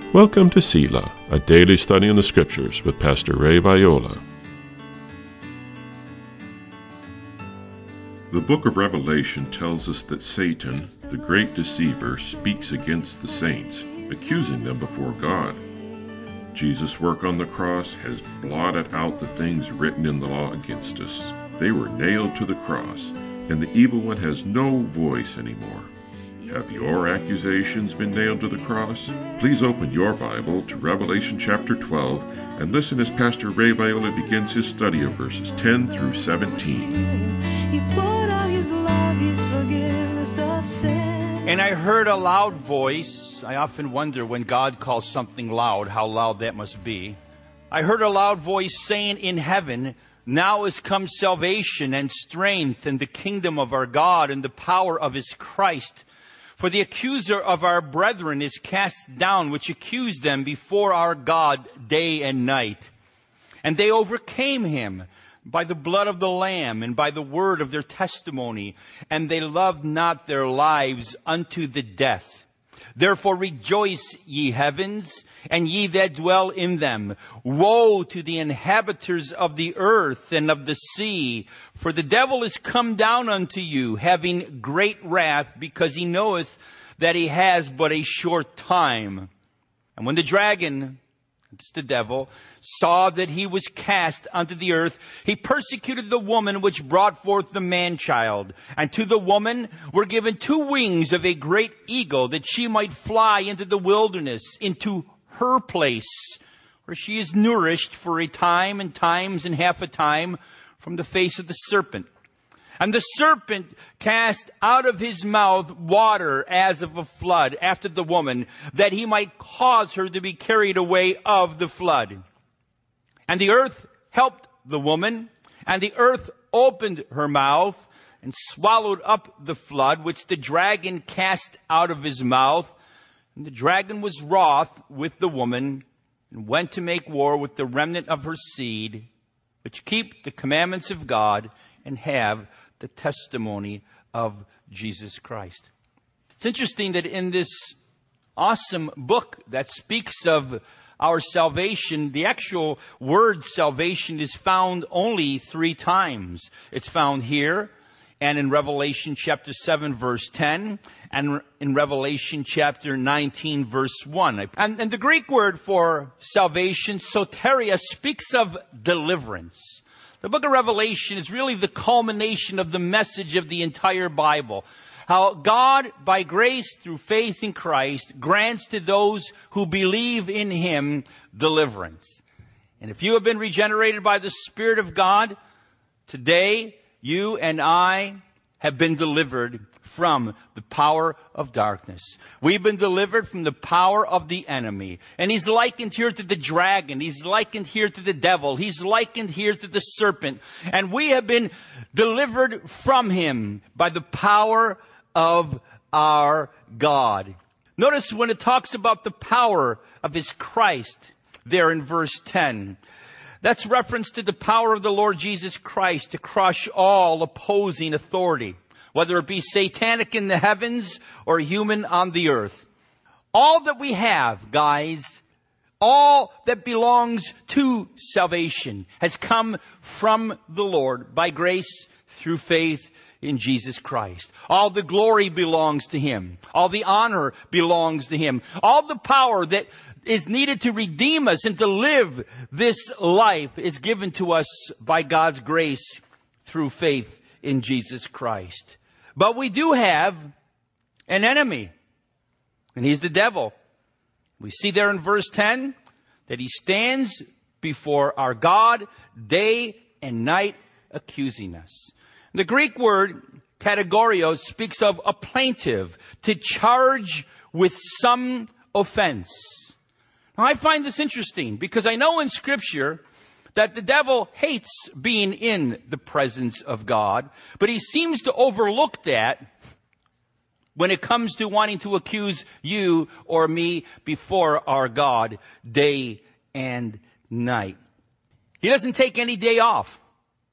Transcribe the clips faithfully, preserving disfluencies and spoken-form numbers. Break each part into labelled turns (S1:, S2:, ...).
S1: Welcome to Selah, a daily study in the Scriptures with Pastor Ray Viola. The book of Revelation tells us that Satan, the great deceiver, speaks against the saints, accusing them before God. Jesus' work on the cross has blotted out the things written in the law against us. They were nailed to the cross, and the evil one has no voice anymore. Have your accusations been nailed to the cross? Please open your Bible to Revelation chapter twelve and listen as Pastor Ray Viola begins his study of verses ten through seventeen.
S2: And I heard a loud voice. I often wonder when God calls something loud, how loud that must be. I heard a loud voice saying in heaven, "Now is come salvation and strength and the kingdom of our God and the power of his Christ. For the accuser of our brethren is cast down, which accused them before our God day and night. And they overcame him by the blood of the Lamb and by the word of their testimony, and they loved not their lives unto the death. Therefore rejoice, ye heavens, and ye that dwell in them. Woe to the inhabitants of the earth and of the sea, for the devil is come down unto you, having great wrath, because he knoweth that he has but a short time. And when the dragon," it's the devil, "saw that he was cast unto the earth, he persecuted the woman which brought forth the man-child. And to the woman were given two wings of a great eagle, that she might fly into the wilderness, into her place, where she is nourished for a time and times and half a time from the face of the serpent. And the serpent cast out of his mouth water as of a flood after the woman, that he might cause her to be carried away of the flood. And the earth helped the woman, and the earth opened her mouth and swallowed up the flood, which the dragon cast out of his mouth. And the dragon was wroth with the woman, and went to make war with the remnant of her seed, which keep the commandments of God and have the testimony of Jesus Christ." It's interesting that in this awesome book that speaks of our salvation, the actual word salvation is found only three times. It's found here, and in Revelation chapter seven, verse ten, and in Revelation chapter nineteen, verse one. And, and the Greek word for salvation, soteria, speaks of deliverance. The book of Revelation is really the culmination of the message of the entire Bible. How God, by grace through faith in Christ, grants to those who believe in him deliverance. And if you have been regenerated by the Spirit of God, today you and I have been delivered from the power of darkness. We've been delivered from the power of the enemy. And he's likened here to the dragon. He's likened here to the devil. He's likened here to the serpent. And we have been delivered from him by the power of our God. Notice when it talks about the power of his Christ there in verse ten. That's reference to the power of the Lord Jesus Christ to crush all opposing authority, whether it be satanic in the heavens or human on the earth. All that we have, guys, all that belongs to salvation has come from the Lord by grace through faith in Jesus Christ. All the glory belongs to him. All the honor belongs to him. All the power that is needed to redeem us and to live this life is given to us by God's grace through faith in Jesus Christ. But we do have an enemy, and he's the devil. We see there in verse ten that he stands before our God day and night accusing us. The Greek word kategorios speaks of a plaintiff, to charge with some offense. Now, I find this interesting because I know in Scripture that the devil hates being in the presence of God, but he seems to overlook that when it comes to wanting to accuse you or me before our God day and night. He doesn't take any day off.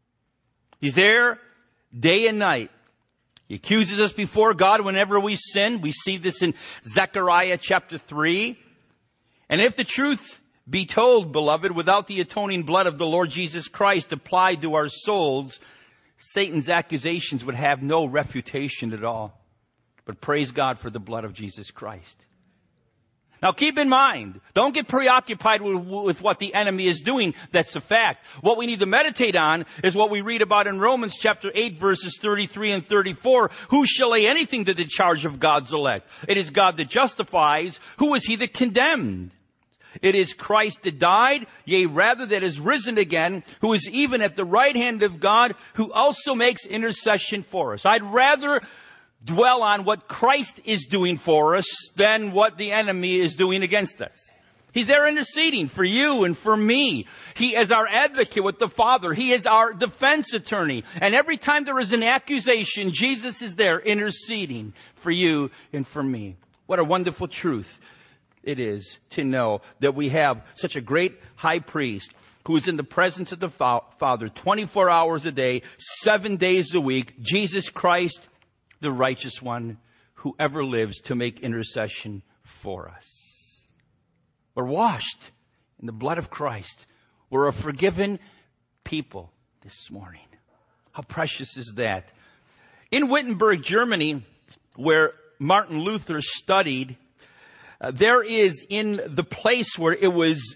S2: He's there day and night. He accuses us before God whenever we sin. We see this in Zechariah chapter three. And if the truth be told, beloved, without the atoning blood of the Lord Jesus Christ applied to our souls, Satan's accusations would have no refutation at all. But praise God for the blood of Jesus Christ. Now keep in mind, don't get preoccupied with, with what the enemy is doing. That's a fact. What we need to meditate on is what we read about in Romans chapter eight, verses thirty-three and thirty-four. Who shall lay anything to the charge of God's elect? It is God that justifies. Who is he that condemned? It is Christ that died, yea, rather that is risen again, who is even at the right hand of God, who also makes intercession for us. I'd rather dwell on what Christ is doing for us than what the enemy is doing against us. He's there interceding for you and for me. He is our advocate with the Father. He is our defense attorney. And every time there is an accusation, Jesus is there interceding for you and for me. What a wonderful truth it is to know that we have such a great high priest who is in the presence of the Father twenty-four hours a day, seven days a week, Jesus Christ, the righteous one who ever lives to make intercession for us. We're washed in the blood of Christ. We're a forgiven people this morning. How precious is that? In Wittenberg, Germany, where Martin Luther studied, uh, there is in the place where it was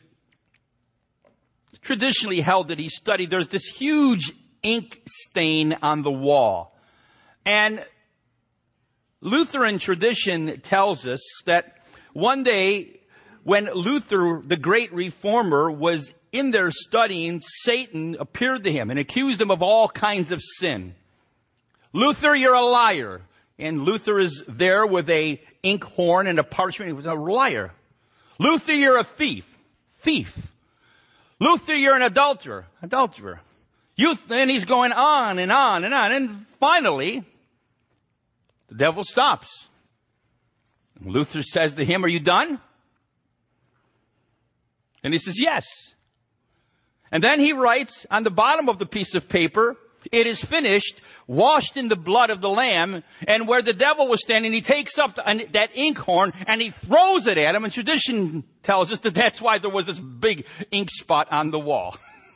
S2: traditionally held that he studied, there's this huge ink stain on the wall. And Lutheran tradition tells us that one day when Luther, the great reformer, was in there studying, Satan appeared to him and accused him of all kinds of sin. Luther, you're a liar. And Luther is there with a inkhorn and a parchment. He was a liar. Luther, you're a thief. Thief. Luther, you're an adulterer. Adulterer. You, and he's going on and on and on. And finally, the devil stops. Luther says to him, are you done? And he says, yes. And then he writes on the bottom of the piece of paper, it is finished, washed in the blood of the Lamb. And where the devil was standing, he takes up the, that inkhorn and he throws it at him. And tradition tells us that that's why there was this big ink spot on the wall.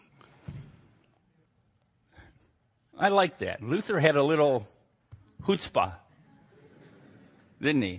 S2: I like that. Luther had a little chutzpah, didn't he?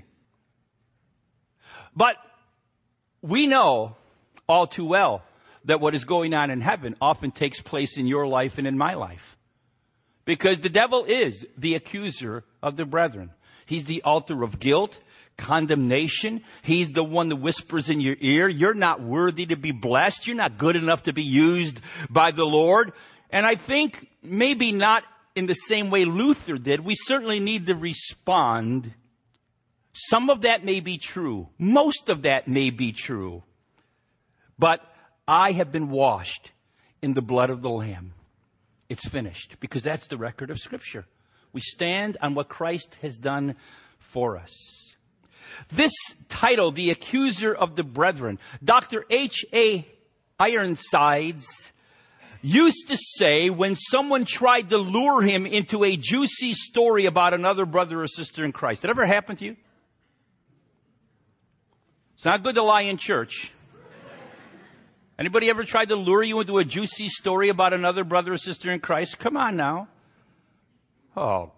S2: But we know all too well that what is going on in heaven often takes place in your life and in my life. Because the devil is the accuser of the brethren. He's the author of guilt, condemnation. He's the one that whispers in your ear, you're not worthy to be blessed. You're not good enough to be used by the Lord. And I think maybe not in the same way Luther did. We certainly need to respond. Some of that may be true. Most of that may be true. But I have been washed in the blood of the Lamb. It's finished, because that's the record of Scripture. We stand on what Christ has done for us. This title, The Accuser of the Brethren, Doctor H A Ironsides used to say when someone tried to lure him into a juicy story about another brother or sister in Christ. Did that ever happen to you? It's not good to lie in church. Anybody ever tried to lure you into a juicy story about another brother or sister in Christ? Come on now. Oh.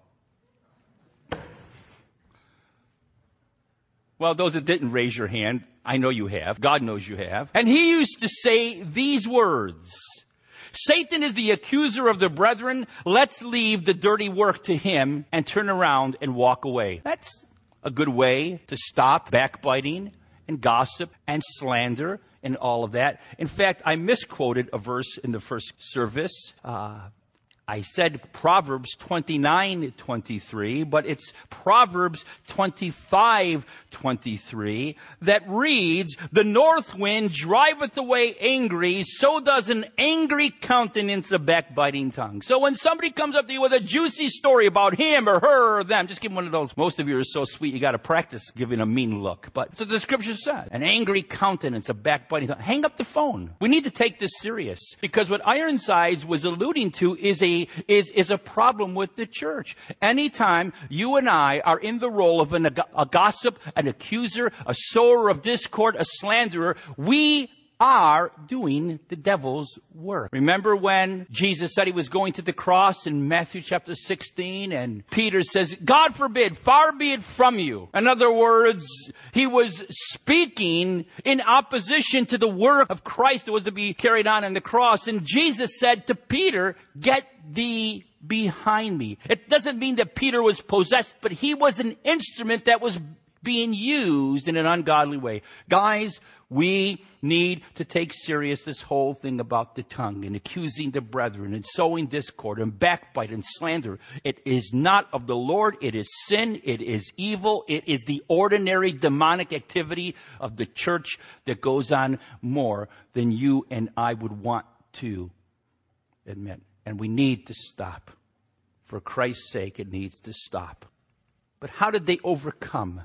S2: Well, those that didn't raise your hand, I know you have. God knows you have. And he used to say these words. Satan is the accuser of the brethren. Let's leave the dirty work to him and turn around and walk away. That's a good way to stop backbiting and gossip and slander and all of that. In fact, I misquoted a verse in the first service. Uh, I said Proverbs twenty-nine twenty-three, but it's Proverbs twenty-five twenty-three that reads, the north wind driveth away angry, so does an angry countenance a backbiting tongue. So when somebody comes up to you with a juicy story about him or her or them, just give them one of those. Most of you are so sweet, you got to practice giving a mean look. But so the scripture said, an angry countenance a backbiting tongue. Hang up the phone. We need to take this serious, because what Ironsides was alluding to is a see is, is a problem with the church. Anytime you and I are in the role of an, a gossip, an accuser, a sower of discord, a slanderer, we are doing the devil's work. Remember when Jesus said he was going to the cross in Matthew chapter sixteen, and Peter says, God forbid, far be it from you. In other words, he was speaking in opposition to the work of Christ that was to be carried on in the cross. And Jesus said to Peter, get thee behind me. It doesn't mean that Peter was possessed, but he was an instrument that was being used in an ungodly way. Guys, we need to take serious this whole thing about the tongue and accusing the brethren and sowing discord and backbite and slander. It is not of the Lord. It is sin. It is evil. It is the ordinary demonic activity of the church that goes on more than you and I would want to admit. And we need to stop. For Christ's sake, it needs to stop. But how did they overcome?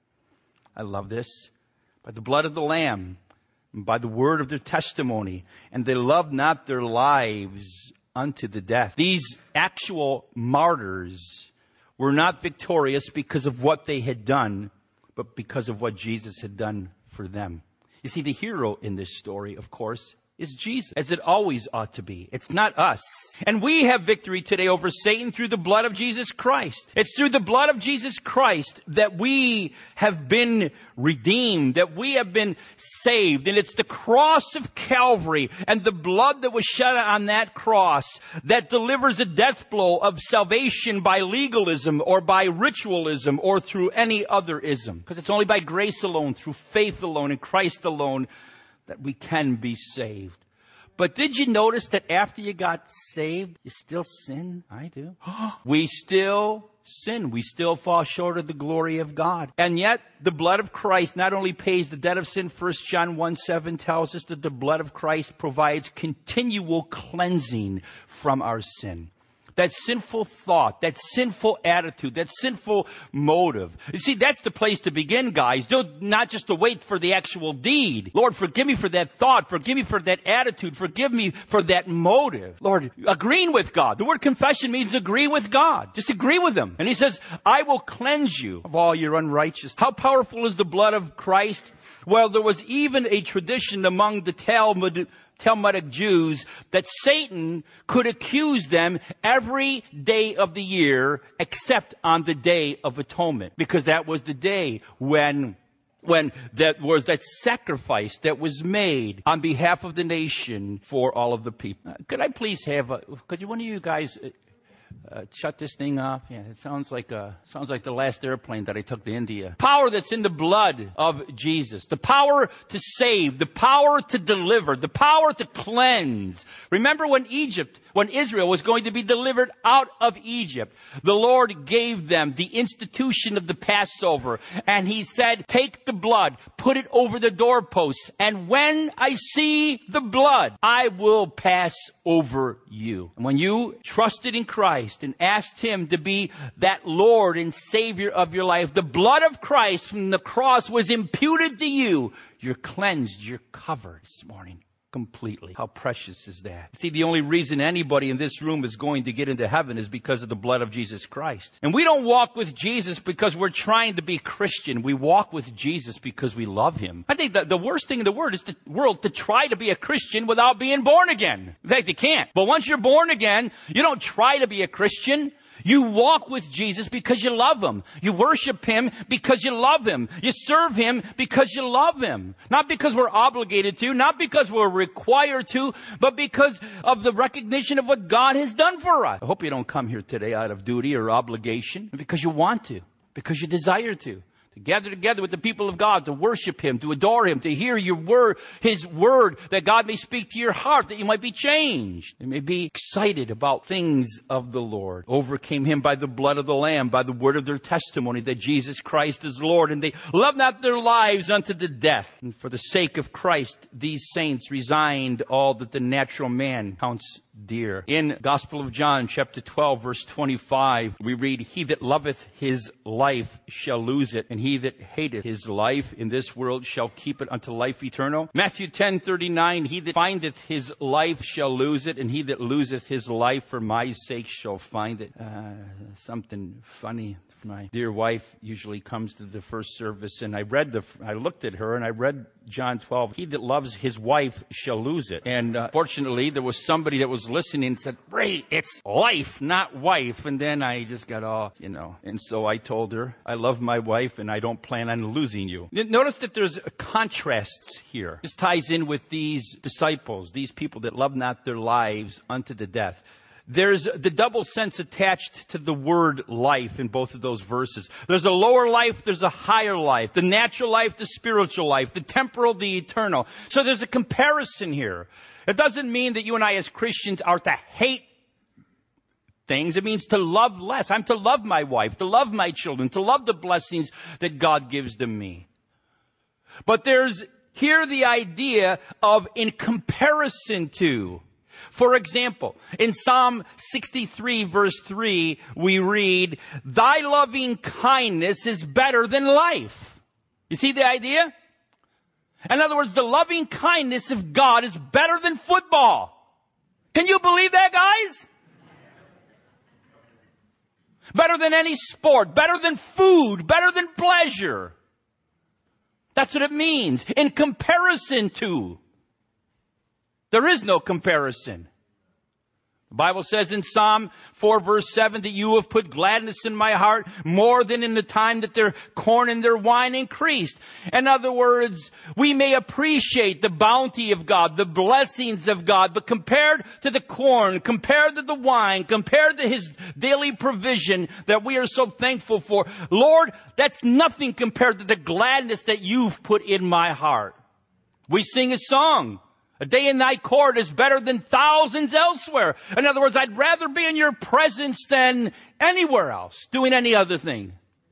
S2: I love this. By the blood of the Lamb, and by the word of their testimony, and they loved not their lives unto the death. These actual martyrs were not victorious because of what they had done, but because of what Jesus had done for them. You see, the hero in this story, of course, is Jesus, as it always ought to be. It's not us. And we have victory today over Satan through the blood of Jesus Christ. It's through the blood of Jesus Christ that we have been redeemed, that we have been saved. And it's the cross of Calvary and the blood that was shed on that cross that delivers a death blow of salvation by legalism or by ritualism or through any other ism. Because it's only by grace alone, through faith alone, in Christ alone, that we can be saved. But did you notice that after you got saved, you still sin? I do. We still sin. We still fall short of the glory of God. And yet, the blood of Christ not only pays the debt of sin. First John one seven tells us that the blood of Christ provides continual cleansing from our sin. That sinful thought, that sinful attitude, that sinful motive. You see, that's the place to begin, guys. Don't, not just to wait for the actual deed. Lord, forgive me for that thought. Forgive me for that attitude. Forgive me for that motive. Lord, agreeing with God. The word confession means agree with God. Just agree with Him. And He says, I will cleanse you of all your unrighteousness. How powerful is the blood of Christ? Well, there was even a tradition among the Talmud, Talmudic Jews that Satan could accuse them every day of the year except on the Day of Atonement, because that was the day when when that was that sacrifice that was made on behalf of the nation for all of the people. Could I please have a, could you, one of you guys Uh, shut this thing off? Yeah, it sounds like uh, sounds like the last airplane that I took to India. Power that's in the blood of Jesus. The power to save. The power to deliver. The power to cleanse. Remember when Egypt, when Israel was going to be delivered out of Egypt, the Lord gave them the institution of the Passover. And He said, take the blood, put it over the doorposts. And when I see the blood, I will pass over you. And when you trusted in Christ and asked Him to be that Lord and Savior of your life, the blood of Christ from the cross was imputed to you. You're cleansed. You're covered this morning completely. How precious is that? See, the only reason anybody in this room is going to get into heaven is because of the blood of Jesus Christ. And we don't walk with Jesus because we're trying to be Christian. We walk with Jesus because we love Him. I think that the worst thing in the world is the world to try to be a Christian without being born again. In fact, you can't. But once you're born again, you don't try to be a Christian. You walk with Jesus because you love Him. You worship Him because you love Him. You serve Him because you love Him. Not because we're obligated to, not because we're required to, but because of the recognition of what God has done for us. I hope you don't come here today out of duty or obligation, because you want to, because you desire to. To gather together with the people of God, to worship Him, to adore Him, to hear your word, His word, that God may speak to your heart, that you might be changed. You may be excited about things of the Lord. Overcame Him by the blood of the Lamb, by the word of their testimony, that Jesus Christ is Lord. And they love not their lives unto the death. And for the sake of Christ, these saints resigned all that the natural man counts dear. In Gospel of John, chapter twelve, verse twenty-five, we read, he that loveth his life shall lose it, and he that hateth his life in this world shall keep it unto life eternal. Matthew ten, thirty-nine, he that findeth his life shall lose it, and he that loseth his life for my sake shall find it. Uh, something funny. My dear wife usually comes to the first service, and I read the, I looked at her and I read John twelve. He that loves his wife shall lose it. And uh, fortunately, there was somebody that was listening and said, Ray, it's life, not wife. And then I just got all, you know. And so I told her, I love my wife and I don't plan on losing you. Notice that there's contrasts here. This ties in with these disciples, these people that love not their lives unto the death. There's the double sense attached to the word life in both of those verses. There's a lower life, there's a higher life. The natural life, the spiritual life, the temporal, the eternal. So there's a comparison here. It doesn't mean that you and I as Christians are to hate things. It means to love less. I'm to love my wife, to love my children, to love the blessings that God gives to me. But there's here the idea of in comparison to. For example, in Psalm sixty-three, verse three, we read, thy loving kindness is better than life. You see the idea? In other words, the loving kindness of God is better than football. Can you believe that, guys? Better than any sport, better than food, better than pleasure. That's what it means. In comparison to. There is no comparison. The Bible says in Psalm four, verse seven, that you have put gladness in my heart more than in the time that their corn and their wine increased. In other words, we may appreciate the bounty of God, the blessings of God, but compared to the corn, compared to the wine, compared to his daily provision that we are so thankful for, Lord, that's nothing compared to the gladness that you've put in my heart. We sing a song. A day in thy court is better than thousands elsewhere. In other words, I'd rather be in your presence than anywhere else, doing any other thing.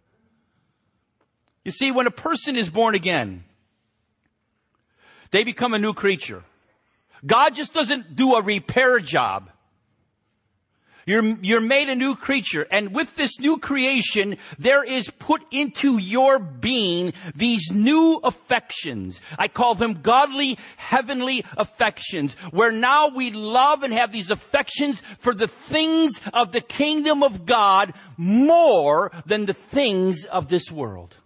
S2: You see, when a person is born again, they become a new creature. God just doesn't do a repair job. You're, you're made a new creature. And with this new creation, there is put into your being these new affections. I call them godly, heavenly affections, where now we love and have these affections for the things of the kingdom of God more than the things of this world.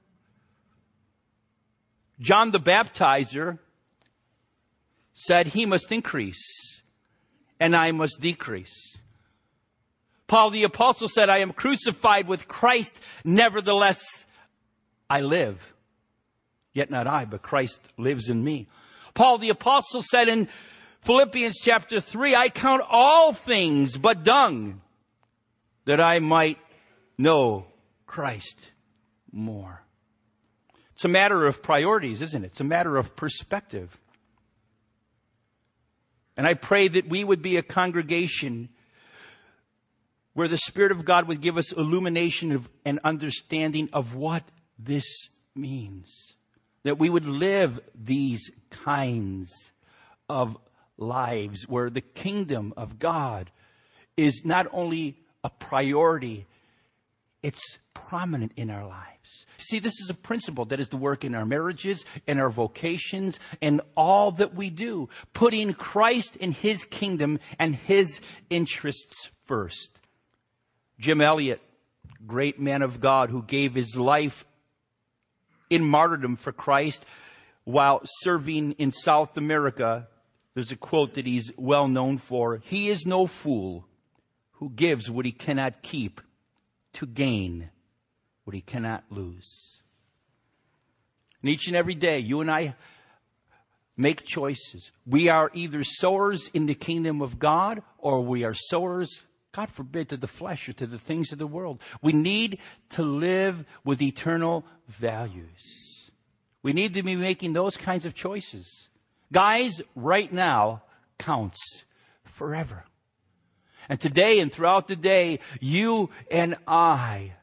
S2: John the Baptizer said he must increase and I must decrease. Paul the Apostle said, I am crucified with Christ, nevertheless I live. Yet not I, but Christ lives in me. Paul the Apostle said in Philippians chapter three, I count all things but dung, that I might know Christ more. It's a matter of priorities, isn't it? It's a matter of perspective. And I pray that we would be a congregation where the Spirit of God would give us illumination of, and understanding of what this means. That we would live these kinds of lives where the kingdom of God is not only a priority, it's prominent in our lives. See, this is a principle that is to work in our marriages, in our vocations, and all that we do. Putting Christ in his kingdom and his interests first. Jim Elliot, great man of God who gave his life in martyrdom for Christ while serving in South America. There's a quote that he's well known for. He is no fool who gives what he cannot keep to gain what he cannot lose. And each and every day, you and I make choices. We are either sowers in the kingdom of God, or we are sowers, God forbid, to the flesh or to the things of the world. We need to live with eternal values. We need to be making those kinds of choices. Guys, right now counts forever. And today and throughout the day, you and I,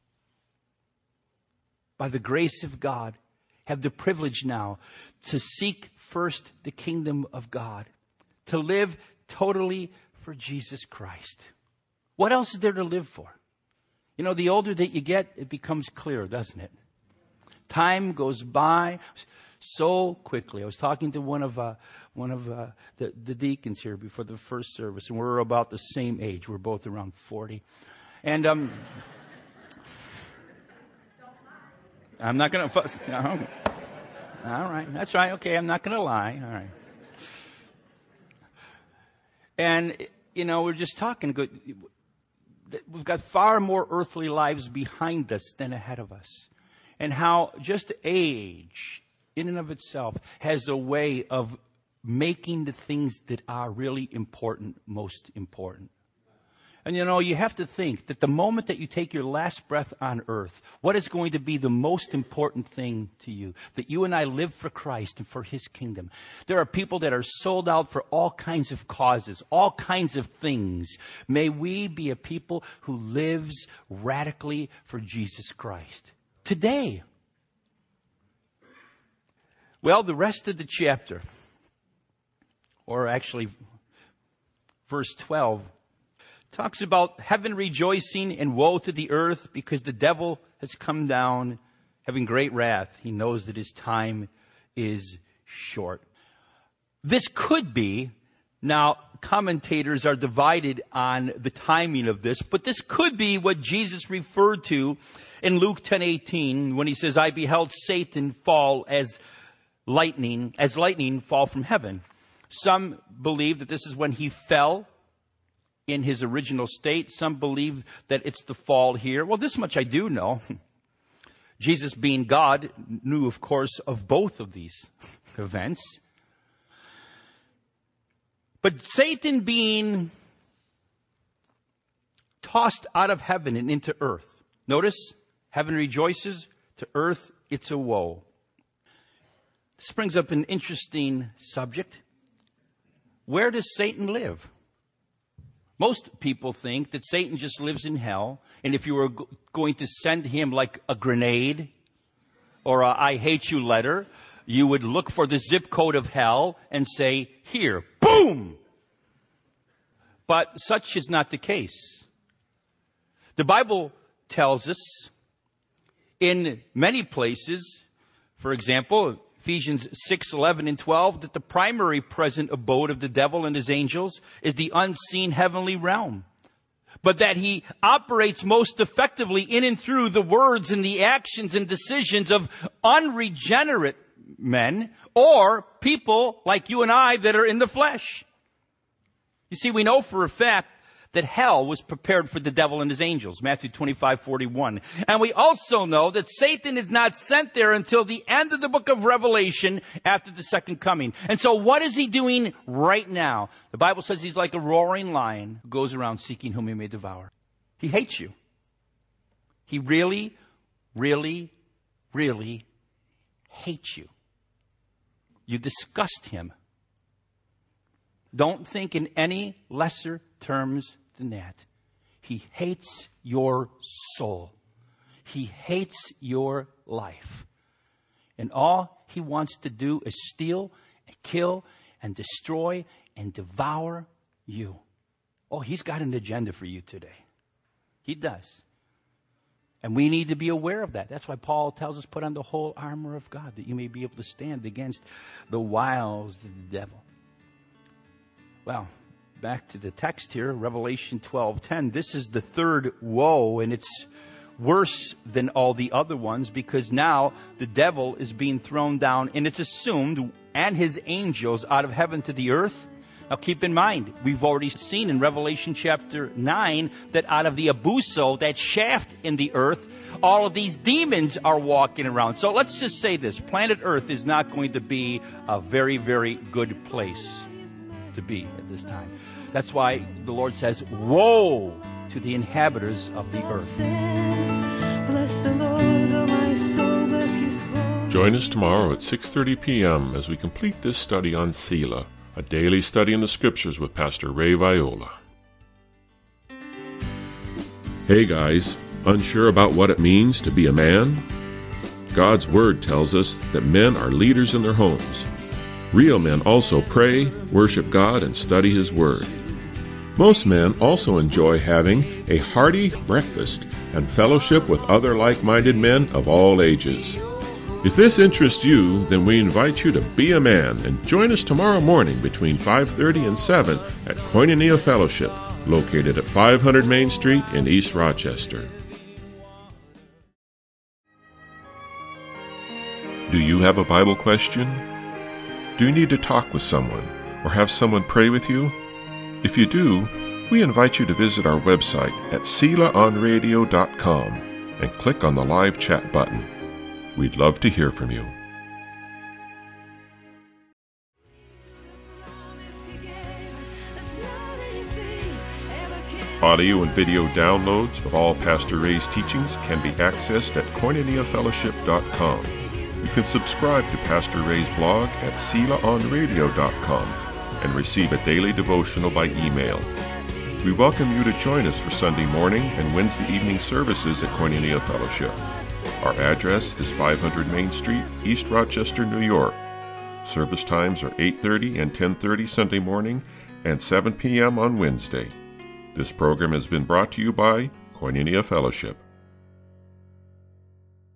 S2: by the grace of God, have the privilege now to seek first the kingdom of God, to live totally for Jesus Christ. What else is there to live for? You know, the older that you get, it becomes clearer, doesn't it? Time goes by so quickly. I was talking to one of uh, one of uh, the, the deacons here before the first service, and we're about the same age. We're both around forty. And um, I'm not going to fuss. No. All right. That's right. Okay, I'm not going to lie. All right. And, you know, we're just talking good. We've got far more earthly lives behind us than ahead of us. And how just age, in and of itself, has a way of making the things that are really important most important. And, you know, you have to think that the moment that you take your last breath on earth, what is going to be the most important thing to you? That you and I live for Christ and for His kingdom. There are people that are sold out for all kinds of causes, all kinds of things. May we be a people who lives radically for Jesus Christ. Today. Well, the rest of the chapter, or actually verse twelve, talks about heaven rejoicing and woe to the earth because the devil has come down having great wrath. He knows that his time is short. This could be, now commentators are divided on the timing of this, but this could be what Jesus referred to in Luke ten eighteen when he says, I beheld Satan fall as lightning, as lightning fall from heaven. Some believe that this is when he fell in his original state. Some believe that it's the fall here. Well, this much I do know. Jesus, being God, knew, of course, of both of these events. But Satan being tossed out of heaven and into earth. Notice, heaven rejoices, to earth it's a woe. This brings up an interesting subject. Where does Satan live? Most people think that Satan just lives in hell, and if you were go- going to send him like a grenade or a I hate you letter, you would look for the zip code of hell and say, here, boom! But such is not the case. The Bible tells us in many places, for example, Ephesians six, eleven, and twelve, that the primary present abode of the devil and his angels is the unseen heavenly realm. But that he operates most effectively in and through the words and the actions and decisions of unregenerate men or people like you and I that are in the flesh. You see, we know for a fact that hell was prepared for the devil and his angels, Matthew twenty-five, forty-one. And we also know that Satan is not sent there until the end of the book of Revelation after the second coming. And so what is he doing right now? The Bible says he's like a roaring lion who goes around seeking whom he may devour. He hates you. He really, really, really hates you. You disgust him. Don't think in any lesser terms than that. He hates your soul. He hates your life. And all he wants to do is steal and kill and destroy and devour you. Oh, he's got an agenda for you today. He does. And we need to be aware of that. That's why Paul tells us, put on the whole armor of God, that you may be able to stand against the wiles of the devil. Well, back to the text here, Revelation twelve ten. This is the third woe, and it's worse than all the other ones because now the devil is being thrown down, and it's assumed, and his angels out of heaven to the earth. Now keep in mind, we've already seen in Revelation chapter nine that out of the abuso, that shaft in the earth, all of these demons are walking around. So let's just say this, planet Earth is not going to be a very, very good place to be at this time. That's why the Lord says, woe to the inhabitants of the earth.
S1: Join us tomorrow at six thirty p.m. as we complete this study on Selah, a daily study in the Scriptures with Pastor Ray Viola. Hey guys, unsure about what it means to be a man? God's Word tells us that men are leaders in their homes. Real men also pray, worship God, and study His Word. Most men also enjoy having a hearty breakfast and fellowship with other like-minded men of all ages. If this interests you, then we invite you to be a man and join us tomorrow morning between five thirty and seven at Koinonia Fellowship, located at five hundred Main Street in East Rochester. Do you have a Bible question? Do you need to talk with someone or have someone pray with you? If you do, we invite you to visit our website at sela on radio dot com and click on the live chat button. We'd love to hear from you. Audio and video downloads of all Pastor Ray's teachings can be accessed at koinonia fellowship dot com. You can subscribe to Pastor Ray's blog at sela on radio dot com and receive a daily devotional by email. We welcome you to join us for Sunday morning and Wednesday evening services at Koinonia Fellowship. Our address is five hundred Main Street, East Rochester, New York. Service times are eight thirty and ten thirty Sunday morning and seven p.m. on Wednesday. This program has been brought to you by Koinonia Fellowship.